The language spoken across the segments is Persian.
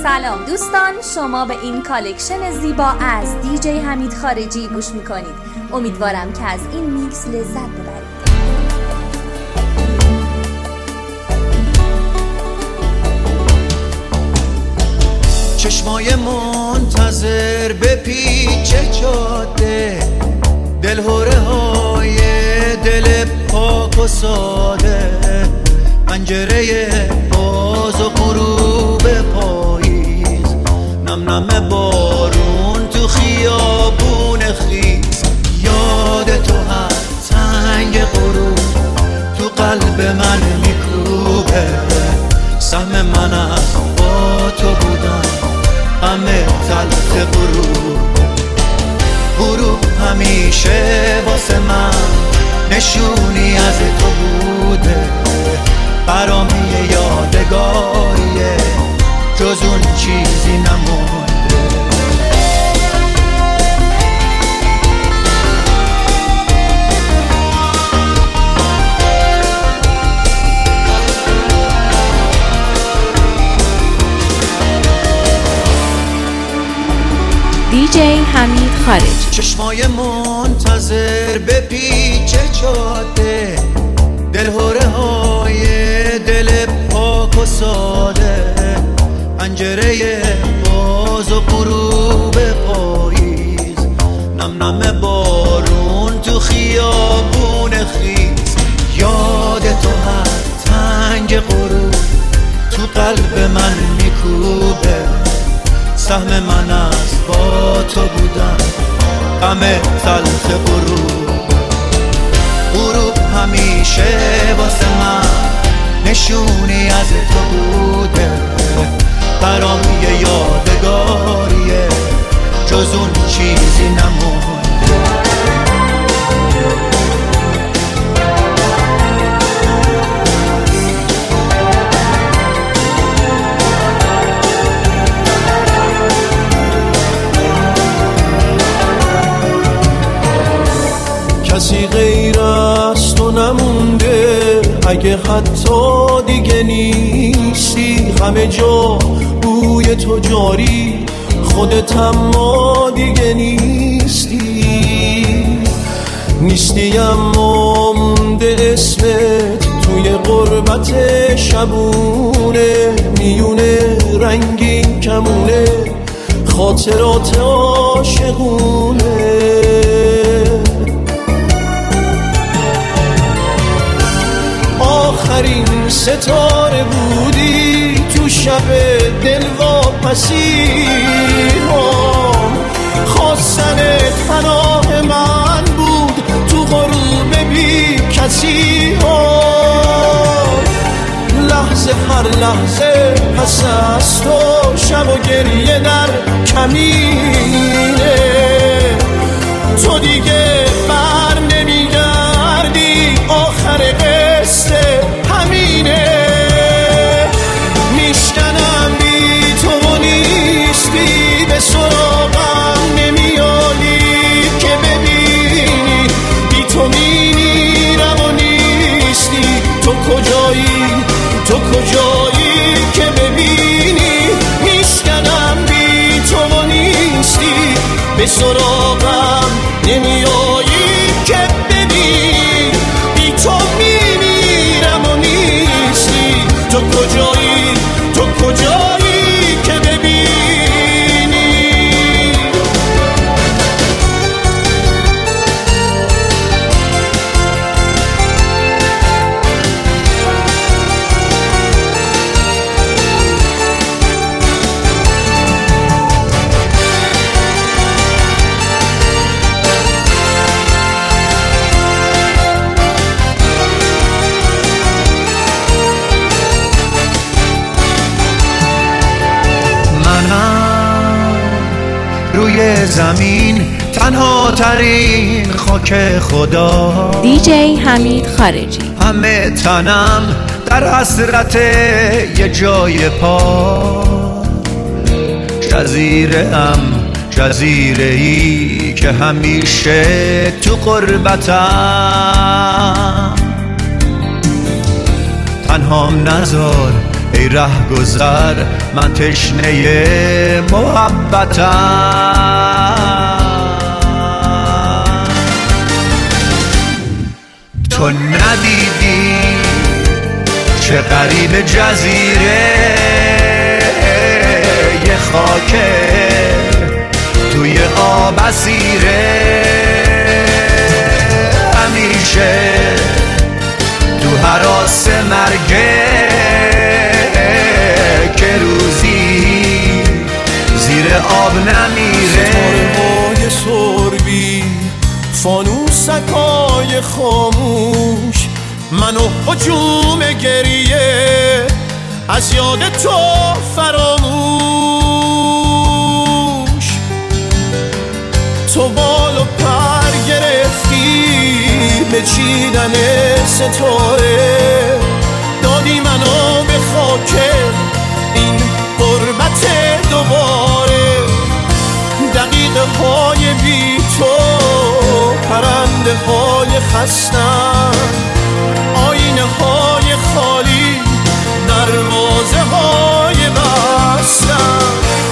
سلام دوستان، شما به این کالکشن زیبا از دیجی حمید خارجی گوش میکنید. امیدوارم که از این میکس لذت ببرید. چشمای منتظر به پیچ جاده، دلهوره های دل پاک و ساده، پنجره باز و غروب پاییز، نم نم بارون تو خیابون خیز، یاد تو هر تنگ غروب تو قلب من میکوبه، سهم من از با تو بودن همه تلخ غروب همیشه واسه من نشونی از تو بوده، برام یه یادگاریه جز اون چیزی نمونده. دیجی حمید خارجی. چشمای منتظر به پیچ جاده، دلهوره های دل پاک و ساده، پنجره باز و غروب پاییز، نم نم بارون تو خیابون خیز، یاد تو هر تنگ غروب تو قلب من میکوبه، سهم من از با تو بودن غم تلخ غروب همیشه واسه من نشونی از تو بوده، برام یه یادگاریه جز اون چیزی نمونده. کسی غیر از تو نمونده، اگه حتی دیگه نیستی، همه جا بوی تو جاری، خودت اما دیگه نیستی اما مونده اسمت توی غربت شبونه، میونه رنگین کمونه خاطرات عاشقونه، آخرین ستاره بودی تو شب دلواپسی، خواستن پناه من بود تو غروب بی کسی، لحظه هر لحظه پس از تو شب و گریه در کمینه، تو دیگه بر نمیگردی، آخر قصه همینه، میشکنم بی تو نیستی، به سراغم نمیایی که ببینی، بی تو میمیرم و نیستی، تو کجایی که ببینی، میشکنم بی تو نیستی، به سراغم نمیایی که ببینی، بی تو میمیرم و نیستی، تو کجایی که ببینی. روی زمین تنها ترین خاک خدا، دیجی حمید خارجی. همه تنم در حسرت یه جای پا، جزیره‌ای که همیشه تو غربتم، تنهام نذار ای ره گذر من تشنه محبتم. تو ندیدی چه غریب جزیره یه خاکه توی آب اسیره، همیشه تو هراس مرگه که روزی زیر آب نمیره. ستاره‌های سربی فانوسکای خاموش منو هجوم گریه از یاد تو فراموش. تو بال و پر گرفتی به چیدن ستاره، دادی منو به خاک این غربت دوباره. دقیقه های بی تو پرنده های خستن، آینه های خالی دروازه های بستن.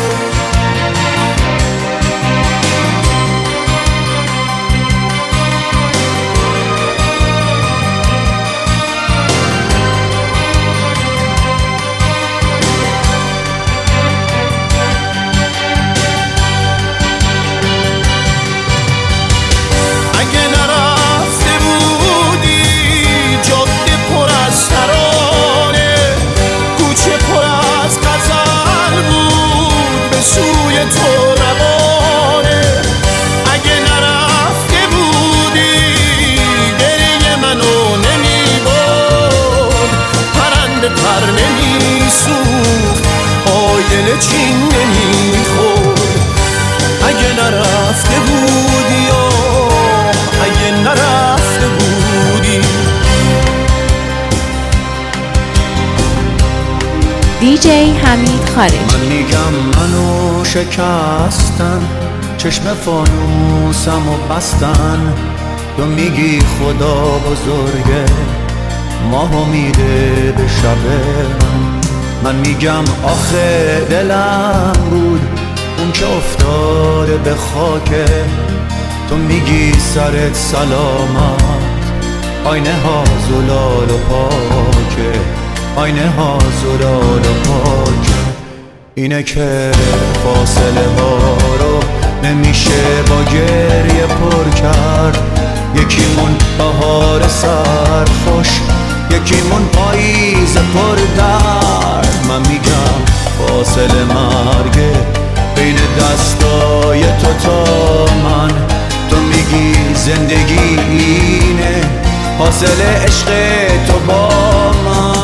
چین نمیخورد اگه نرفته بودی یا اگه نرفته بودی. دیجی حمید خارجی. من میگم منو شکستن، چشم فانوسم و بستن. تو میگی خدا بزرگه، ماهو میده به شب من میگم آخه دلم بود اون که افتاده به خاکه. تو میگی سرت سلامت، آینه ها زلال و پاکه، آینه ها زلال و پاکه. اینه که فاصله ها رو نمیشه با گریه پر کرد. یکیمون بهار سرخوش، یکیمون پاییز پر درد. من میگم فاصله مرگه بین دستای تو تا من. تو میگی زندگی اینه حاصل عشق تو با من.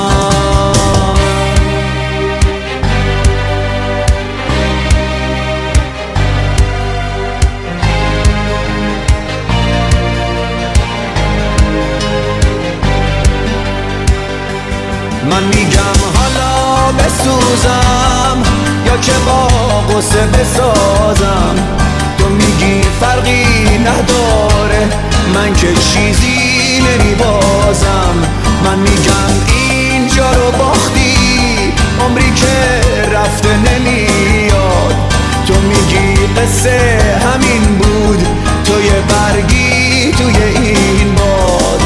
من میگم حالا بسوزم یا که با غصه بسازم. تو میگی فرقی نداره من که چیزی نمیبازم. من میگم اینجا رو باختی عمری که رفته نمیاد. تو میگی قصه همین بود، تو یه برگی توی این باد.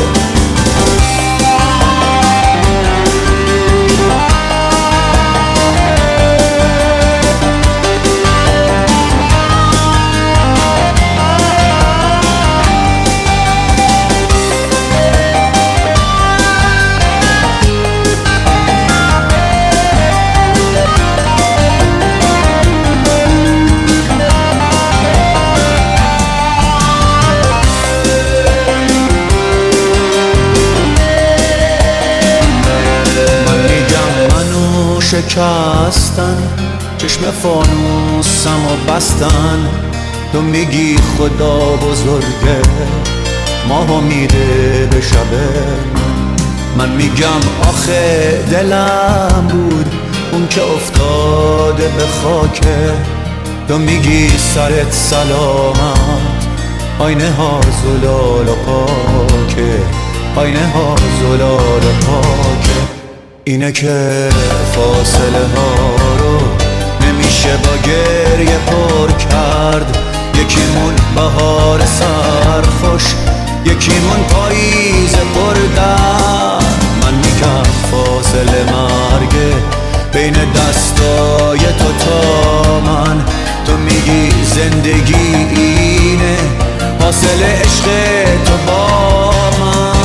شکستن، چشم فانوسم و بستن. تو میگی خدا بزرگه، ماهو میده به شبه من میگم آخه دلم بود اون که افتاده به خاکه. تو میگی سرت سلامت، آینه ها زلال و پاکه، آینه ها زلال و پاکه. اینه که فاصله ها رو نمیشه با گریه پر کرد. یکیمون بهار سرخوش، یکیمون پاییز پردرد. من میگم فاصله مرگه بین دستای تو تا من. تو میگی زندگی اینه حاصل عشق تو با من.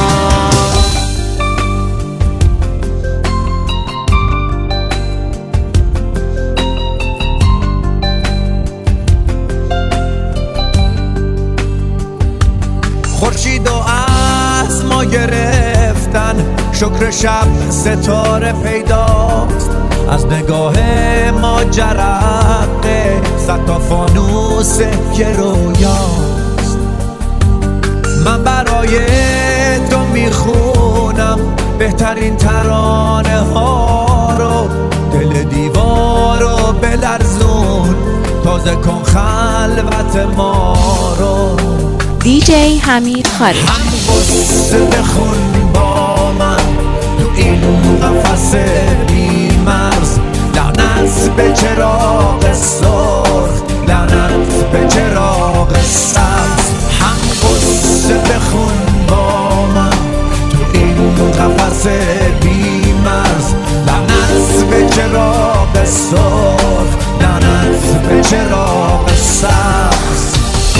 خورشیدو از ما گرفتن، شکر شب ستاره پیداست. از نگاه ما جرقه صد تا فانوس که رویاست. من برای تو میخونم بهترین ترانه ها رو. دل دیوارو بلرزون، تازه کن خلوت ما رو. دیجی حمید خارجی. هم قصه بخون با من تو این قفس بی مرز. لعنت به چراغ سرخ، لعنت به چراغ سبز. هم قصه بخون با من تو این قفس بی مرز. لعنت به چراغ سرخ، لعنت به چراغ سبز.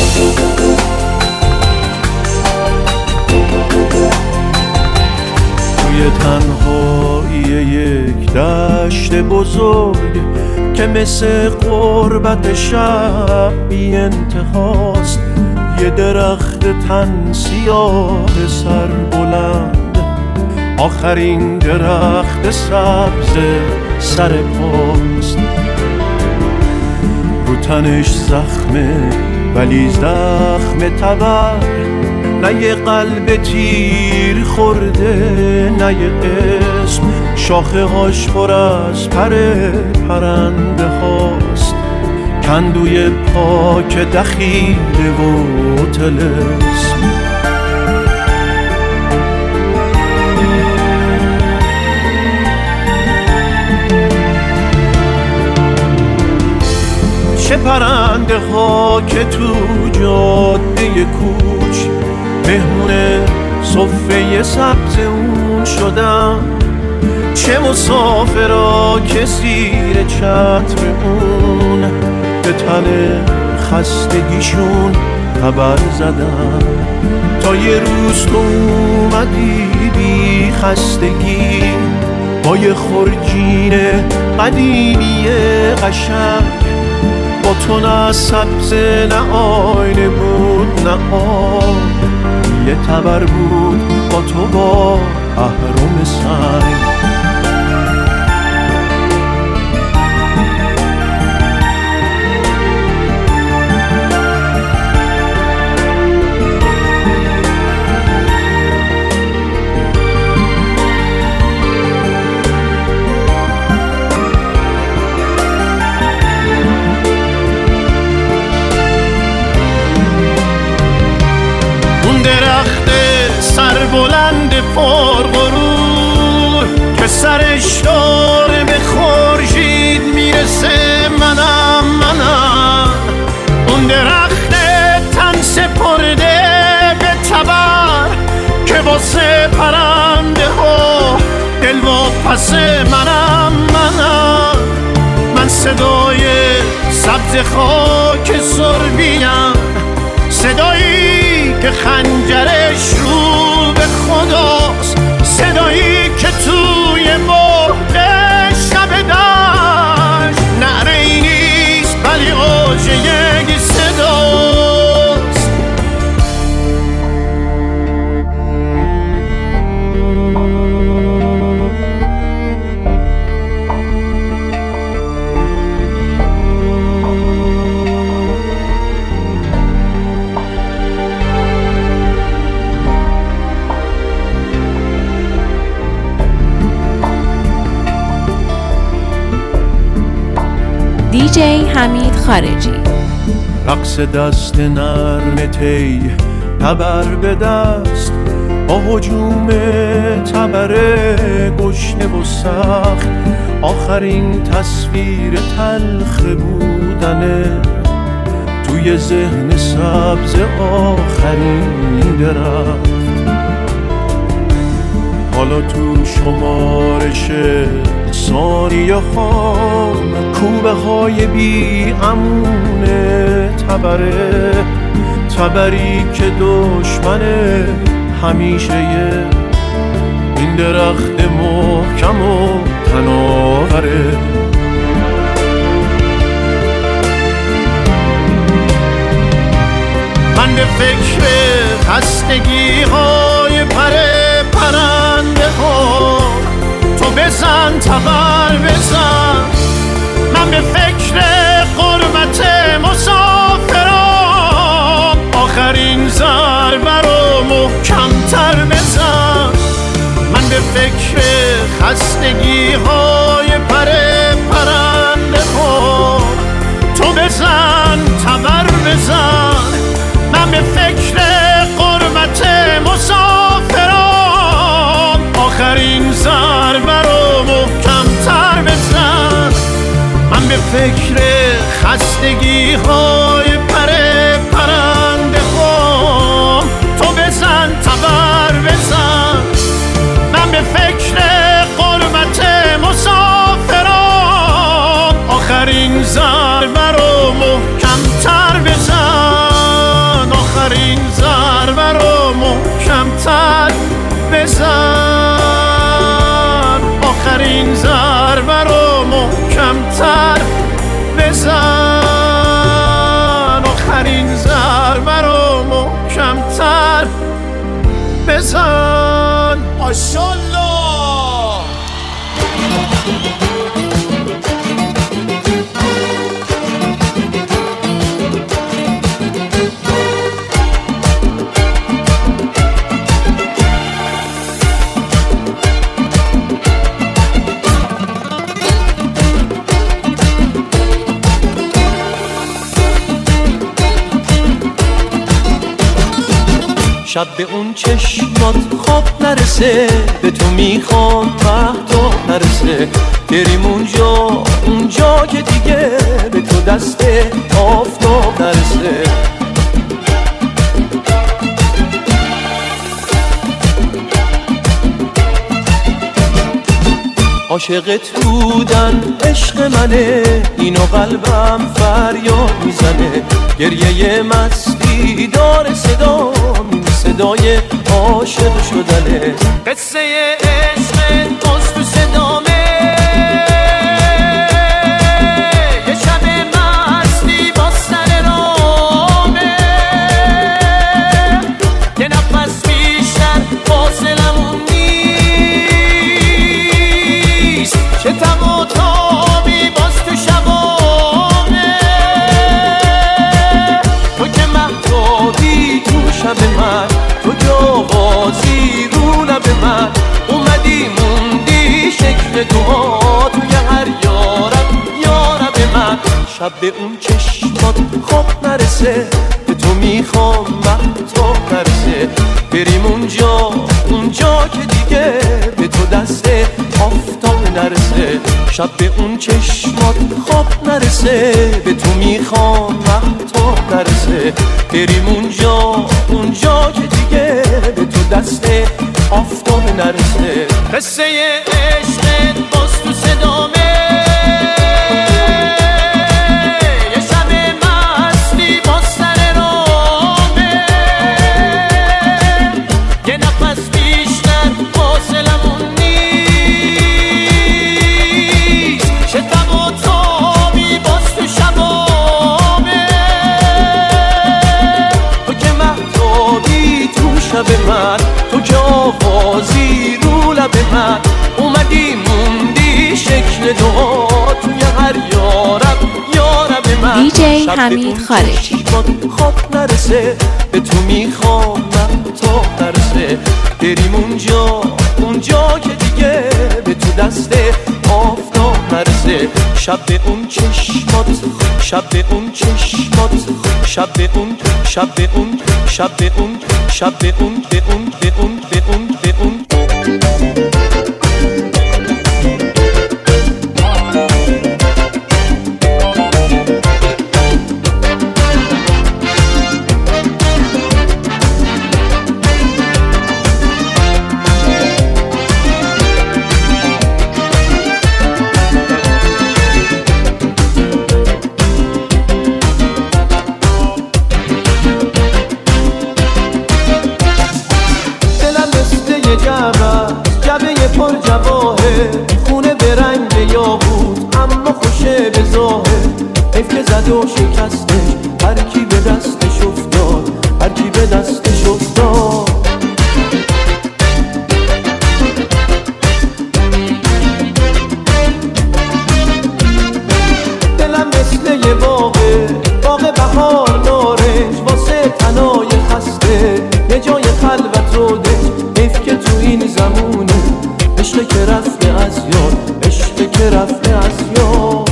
توی تنهایی یک دشت بزرگ که مثل غربت شب بی انتهاست، یه درخت تن سیاه سر بلند، آخرین درخت سبز سر پاست. رو تنش زخمه ولی زخم تبر، نه یه قلب تیر خورده نه یه اسم. شاخه هاش پر از پر پرنده هاست، کندوی پاک دخیله و طلسم. چه پرنده ها که تو جاده کوچ مهمون صفه سبز اون شدن. چه مسافرها که زیر چتر اون به تن خستگیشون خبر زدن. تا یه روز تو اومدی بی خستگی با یه خورجین قدیمی قشنگ. با تو نه سبز نه آینه بود نه آب، یه تبر بود با تو با اهرم سنگ. بلند پرغرور که سرش داره به خورشید میرسه، منم اون درخت تن سپرده به تبر که واسه پرنده ها دل واپس منم. من صدای سبز خاک سربینم، صدایی که خنجرش رو به خداست، صدایی که توی مرد شب دشت نعره‌ای نیست ولی اوج یک صداست. دیجی حمید خارجی. رقص دست نرم تی تبر به دست، با هجوم تبر گشنه و سخت آخرین تصویر تلخ بودنه توی ذهن سبز آخرین درخت. حالا تو شمارش ثانیه خام کوبه های بی امونه تبره، تبری که دشمن همیشه این درخت محکم و تناوره. من به فکر خستگی های پرنده ها، تو بزن تبر بزن. من به فکر غربت مسافران، آخرین ضربه رو محکم‌تر بزن. من به فکر خستگی های پرنده ها، تو بزن تبر بزن. من به فکر غربت مسافران، آخرین ضربه رو محکم‌تر بزن. من به فکر خستگی های پرنده ها، تو بزن تبر بزن. من به فکر غربت مسافران، آخرین ضربه رو محکم‌تر بزن. آخرین ضربه رو محکم‌تر بزن. آخرین ضربه رو محکم‌تر بزن. آخرین ضربه رو محکم‌تر بزن. ماشاءالله. شب به اون چشمات خواب نرسه، به تو میخوام مهتاب نرسه. بریم اونجا که دیگه به تو دست آفتاب نرسه. عاشقت بودن عشق منه، اینو قلبم فریاد میزنه. گریه مستی داره صدا، صدای عاشق شدنه. قصه عشق باز تو صدامه، یه شب مستی با سر رامه. یه نفس بیشتر فاصلمون نیست، چه تب و تابی باز تو شبامه. تو که مهتابی تو شب من، تو که آوازی رو لب من. اومدی موندی شکل دعا توی هر یارب من. شب به اون چشمات خواب نرسه، به تو میخوام مهتاب نرسه. بریم اونجا که دیگه به تو دست آفتاب نرسه. شب به اون چشمات خواب نرسه، به تو میخوام مهتاب نرسه. بریم اونجا که دیگه به تو دست آفتاب نرسه. قصه عشق باز تو صدامه، یه شب مستی با سر رامه. یه نفس بیشتر فاصلمون نیست، چه تب و تابی باز تو شبامه. تو که مهتابی تو شب من، تو که آوازی رو لب من. اومدی موندی شکل دعا توی هر یارب من. دیجی حمید خارجی. خواب نرسه، به تو میخوام مهتاب نرسه. بریم اونجا که دیگه به تو دست آفتاب نرسه. شب به اون چشمات، شب به اون چشمات، شب به اون، شب به اون، شب به اون، شب به اون، به اون، به اون، به زد و شکستش، هر کی به دستش افتاد، هر کی به دستش افتاد. دلم مثل یه باغ بهار نارنج، واسه تنای خسته یه جای خلوت رو دش. حیف که تو این زمونه عشق که رفته از یاد، عشق که رفته از یاد.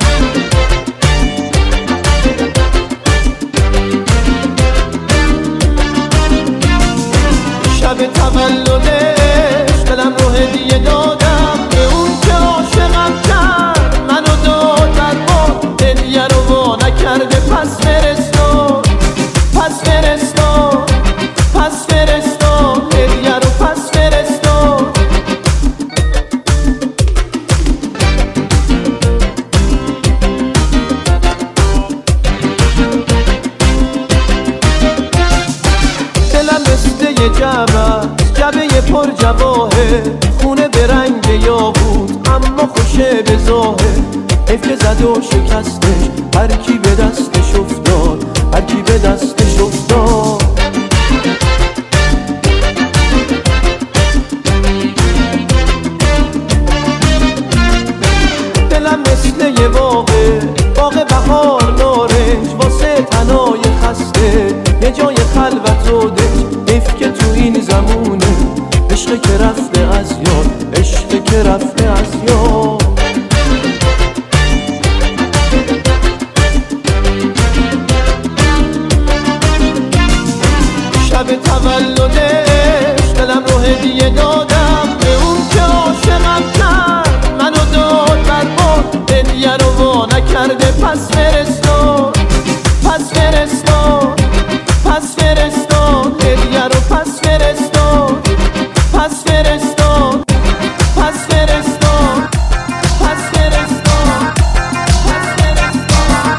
شب تولدش دلم رو هدیه دادم به اون که عاشقم کرد، منو داد در باد، هدیه رو وا نکرده. پس فرستاد، پس فرستاد، پس فرستاد، هدیه رو پس فرستاد. دلم مثل یه جبه پر جواهر، خونه به رنگ یاقوت اما خوشه به ظاهر. حیف که زد و شکستش، هر کی به دستش افتاد، هر کی به دستش افتاد. دلم مثل یه باغ بهار نارنج، واسه تنای خسته یه جای خلوت رو دش. حیف که تو این زمونه عشق که رفته از یاد، عشق که رفته از یاد. شب تولدش دلم رو هدیه دادم به اون که عاشقم کرد، منو داد بر باد، هدیه رو وا نکرده. پس فرستاد، پس فرستاد، پس فرستاد، هدیه رو پس فرستاد، پس فرستاد، پس فرستاد، پس فرستاد، پس فرستاد.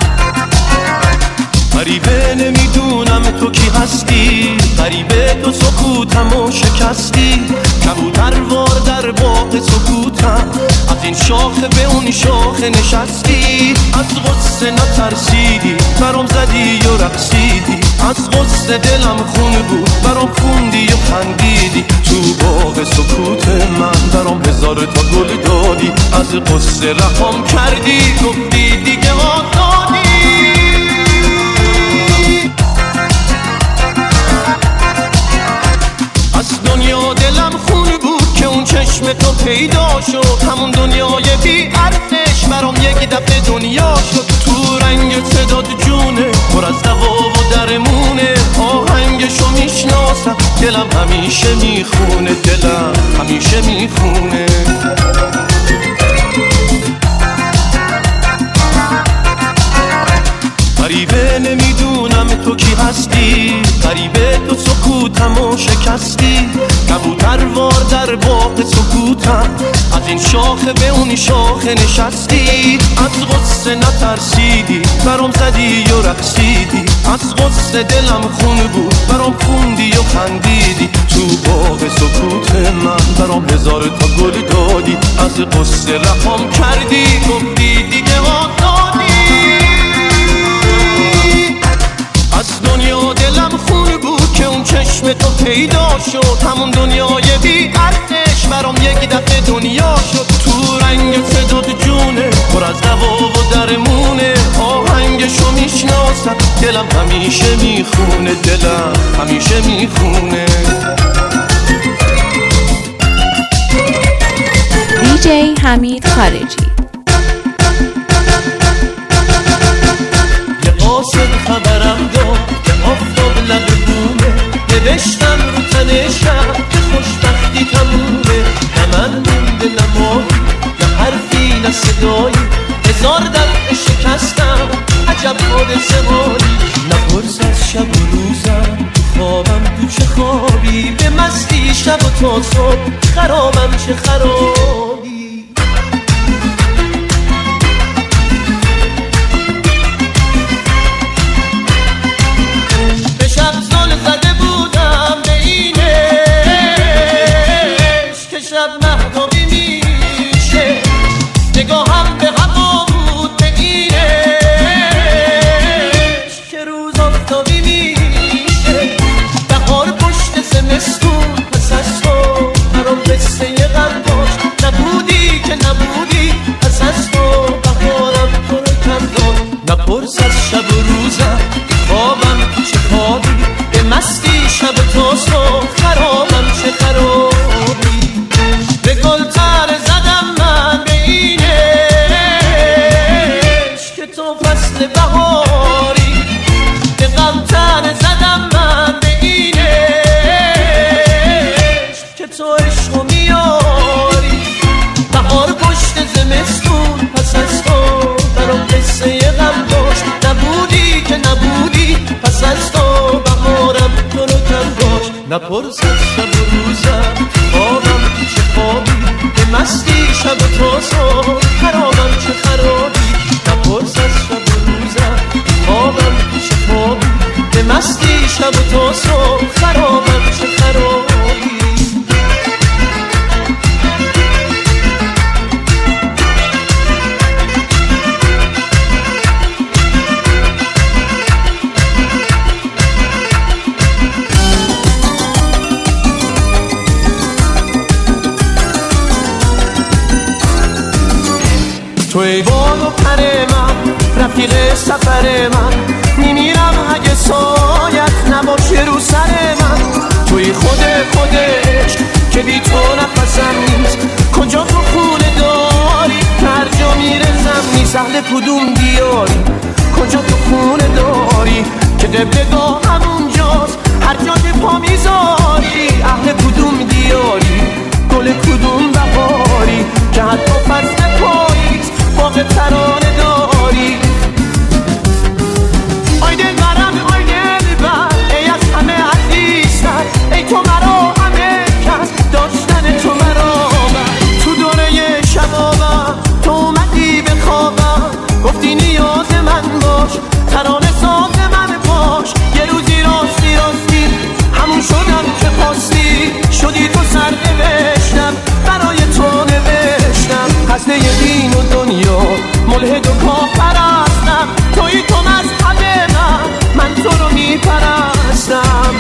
غریبه نمیدونم تو کی هستی، غریبه تو سکوتمو شکستی. کبوتر وار در باغ سکوتم، از این شاخه به اون شاخه نشستی. از غصه نترسیدی برام زدی و رقصیدی، از غصه دلم خون بود برام خوندی و خندیدی. تو باغ سکوت من برام هزار تا گل دادی، از غصه رهام کردی گفتی دیگه آزادی. از دنیا دلم خون بود که اون چشم تو پیدا شد، همون دنیای بی ارزش برام یک دفعه دنیا شد. تو رنگ صداد جونه پر از دوا و درمونه، آهنگشو میشناسم دلم همیشه میخونه، دلم همیشه میخونه. غریبه نمیدونم تو کی هستی، غریبه تو سکوتمو شکستی. کبوتر وار در باغ سکوتم، از این شاخه به اون شاخه نشستی. از غصه نترسیدی برام زدی و رقصیدی، از غصه دلم خون بود برام خوندی و خندیدی. تو باغ سکوت من برام هزار تا گل دادی، از غصه رهام کردی گفتی دیگه آزادی. از دنیا دلم خون بود که اون چشم تو پیدا شد، همون دنیای بی ارزش برام یک دفعه دنیا شد. تو رنگ صداد جونه پر از دوا و درمونه، آهنگشو میشناسم دلم همیشه میخونه، دلم همیشه میخونه. دیجی حمید خارجی. قاصد خبرم داد که آفتاب لب بومه، نوشتم رو تن شب که خوشبختی تمومه. نه من مونده نمایی نه حرفی نه صدایی، هزار دفعه شکستم عجب حادثه هایی. نپرس از شب و روزم تو خوابم تو چه خوابی، به مستی شب و تا صبح خرابم چه خرابی. نگاهم به هوا بود به اینش چه خرابی به گل تر زدم من به اینش که تو فصل بهاری به غم تر زدم من به اینش که تو عشقو میاری بهار پشت زمستون پس از تو برام قصه غم داشت نبودی که نبودی پس از تو بهارم تو رو کم داشت نپرس از شب و روزم خوابم چه خوابی به مستی شب و تا صبح خرابم چه خرابی نپرس از شب و روزم خوابم چه خوابی به مستی شب و تا صبح خرابم چه خرابی تو ای بال و پر من رفیق سفر من میمیرم اگه سایت نباشه رو سر من توی خودش که بی تو نفسم نیست کجا تو خونه داری هر جا میرسم نیست اهل کدوم دیاری کجا تو خونه داری که دبلگاه همونجاست هر جا که پا میذاری اهل کدوم دیاری گل کدوم بهاری که حتی فصل پاییز باغ ترانه داری آی دل برم آی دل بر ای از همه عزیزتر ای تو مرا همه کس داشتن تو مرا بر تو دوره شبابم تو اومدی به خوابم گفتی نیاز من باش ترانه ساز من باش یه روزی راستی همون شدم که خواستی شدی تو سر نوشتم برای تو نوشتم خسته دین و دنیا ملحد و کافرستم توی تو مذهب من تو رو میپرستم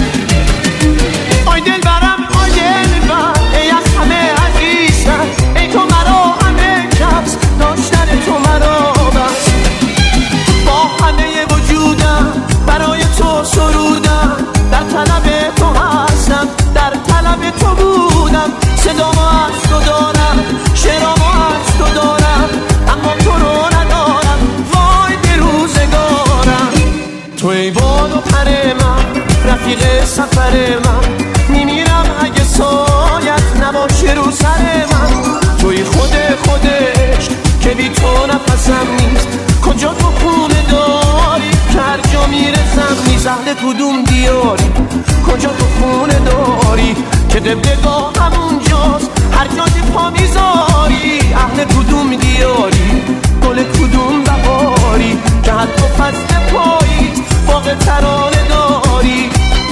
آی دل برم آی دل بر ای از همه عزیزتر ای تو مرا همه کس داشتن تو مرا بس با همه وجودم برای تو سرودم در طلب تو هستم در طلب تو بودم صدامو از تو دارم شعرامو از تو دارم اما تو رو ندارم وای به روزگارم تو ای بال و پر من رفیق سفر من میمیرم اگه سایت نباشه رو سر من توی خودش که بی تو نفسم نیست کجا تو خونه داری که هر جا میرسم نیست اهل کدوم دیاری کجا تو خونه داری که دبلگاه همونجاست هر جا که پا میذاری اهل کدوم دیاری گل کدوم بهاری که حتی فصل پاییز باغ ترانه داری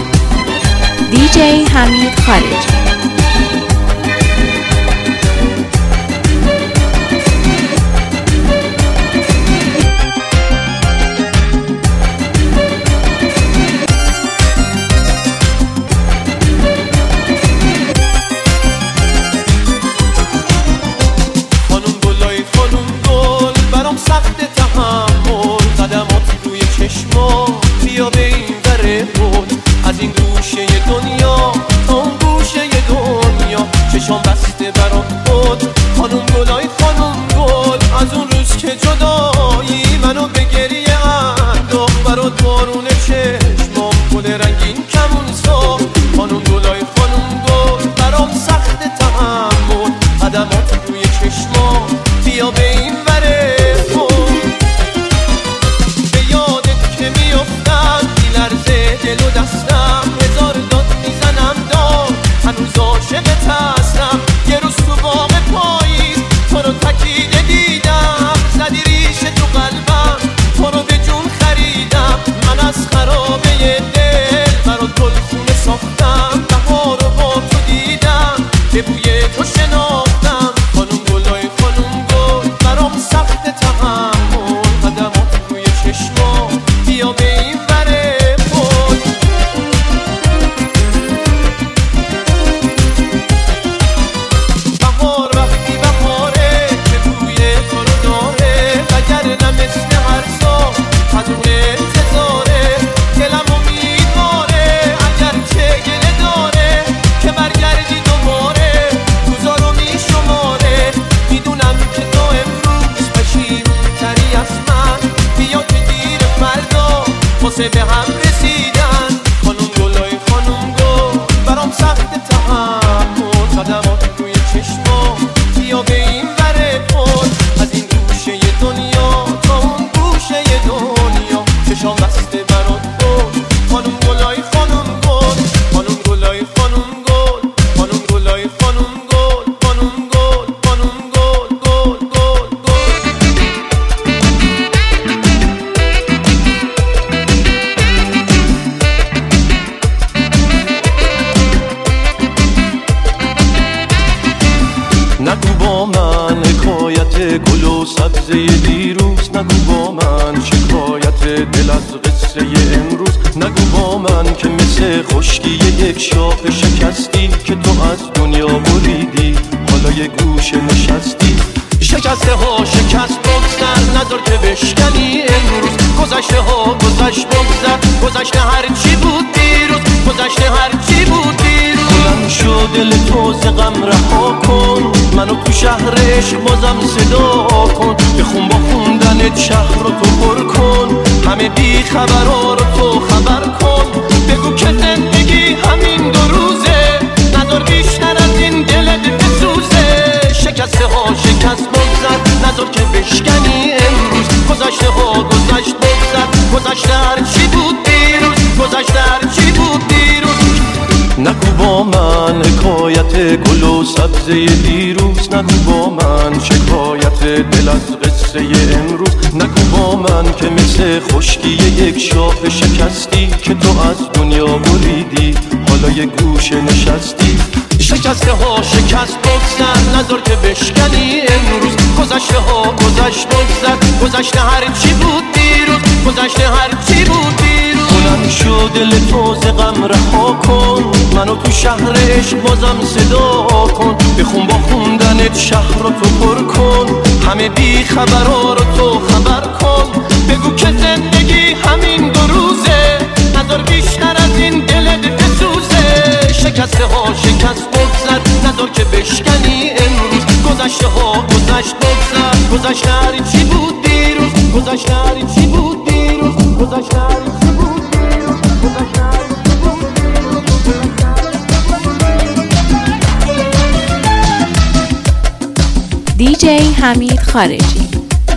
دیجی حمید خارجی بیا به این وره بود از این گوشه دنیا تا اون گوشه با من حکایت گل و سبزه دیروز، نگو با من شکایت دل از قصه امروز، نگو با من که مثل خشکی یک شاخ شکستی که تو از دنیا بریدی، حالا یه گوشه نشستی. شکسته ها شکست بگذر، نذار که بشکنی امروز. گذشته ها گذشت بگذر، گذشته هرچی بود دیروز، گذشته هرچی بود دیروز. بلند شو دل تو ز غم رها کن، منو تو شهر عشق بازم صدا کن. بخون با خوندنت شهر رو تو پر کن، همه بی خبرها رو تو خبر کن. بگو که زندگی همین دو روزه، نذار بیشتر از این دلت بسوزه. شکسته ها شکست بگذر، نذار که بشکنی امروز. گذشته ها گذشت بگذر، گذشته هرچی بود دیروز، گذشته هرچی بود دیروز. نگو با من حکایت گل و سبزه دیروز، نگو با من شکایت دل از قصه امروز، نگو با من که مثل خشکی یک شاخ شکستی که تو از دنیا بریدی، حالا یه گوشه نشستی. شکسته ها شکست بگذر، نذار که بشکنی امروز. گذشته ها گذشت بگذر، گذشته هرچی بود دیروز، گذشته هرچی بود دیروز. بلند شو دل تو ز غم رها کن، منو تو شهر عشق بازم صدا کن. بخون با خوندنت شهر رو تو پر کن، همه بی خبرها رو تو خبر کن. بگو که زندگی همین دو روزه، نذار بیشتر از این دلت بسوزه. شکسته ها شکست بگذر، نذار که بشکنی امروز. گذشته ها گذشت بگذر، گذشته هرچی بود دیروز، گذشته هرچی بود دیروز، گذشته هرچی بود دیروز، گذشته هرچی بود دیروز. دیجی حمید خارجی.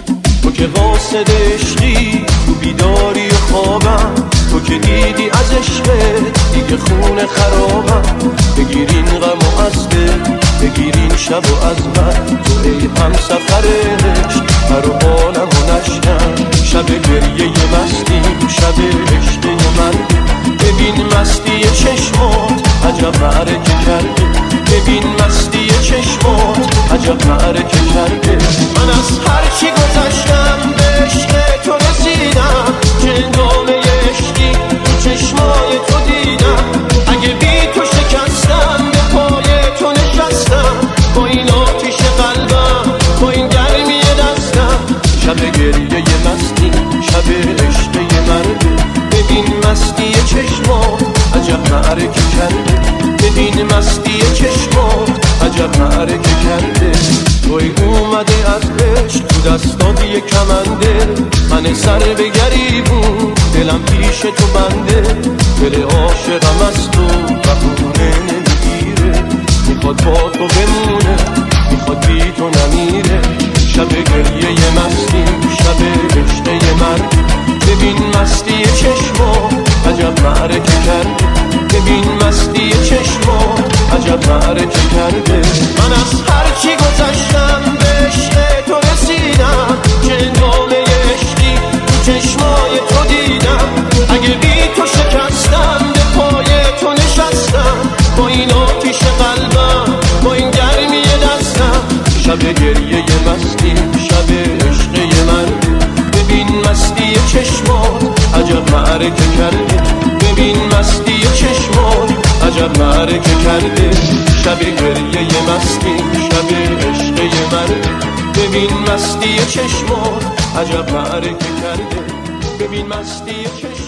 تو که قاصد عشقی، تو بیداری و خوابم، تو که دیدی از عشقت دیگه خونه خرابم. بگیرین غم و از دل، بگیرین شب و از من، تو ای هم سفر عشق هر و حالم و نشکن. شب گریه مستی، شب عشق من، ببین مستی چشمات عجب معرکه کرده. ببین مستی چشمات عجب معرکه کرده. من از هرچی گذشتم به عشق تو رسیدم، جندامه عشقی تو چشمای تو دیدم. اگه بی تو شکستم به پای تو نشستم، با این آتیش قلبم، با این گرمی دستم. شب گریه مستی، شب عشق مرده. ببین مستی چشمات عجب معرکه کرده. ببین مستی چشمات عجب معرکه کرده. توی اومده از عشق تو دستات یه کمنده، من سر به گریبون دلم پیش تو بنده. دل عاشقم از تو بهونه نمیگیره، میخواد با تو بمونه، میخواد بی تو نمیره. شب گریه مستی، شب عشق مرد. ببین مستی چشمات عجب معرکه کرده. ببین مستی چشمات عجب معرکه کرده. من از هرچی گذشتم به عشق تو رسیدم، جندامه عشقی تو چشمای تو دیدم. اگه بی تو شکستم به پای تو نشستم، با این آتیش قلبم، با این گرمی دستم. شب گریه مستی، شب عشق مرد. ببین مستی چشمات عجب معرکه کرده. ببین مستی چشمات عجب معرکه کرده. شب گریه مستی، شب عشق مرد. ببین مستی چشمات عجب معرکه کرده. ببین مستی چشمات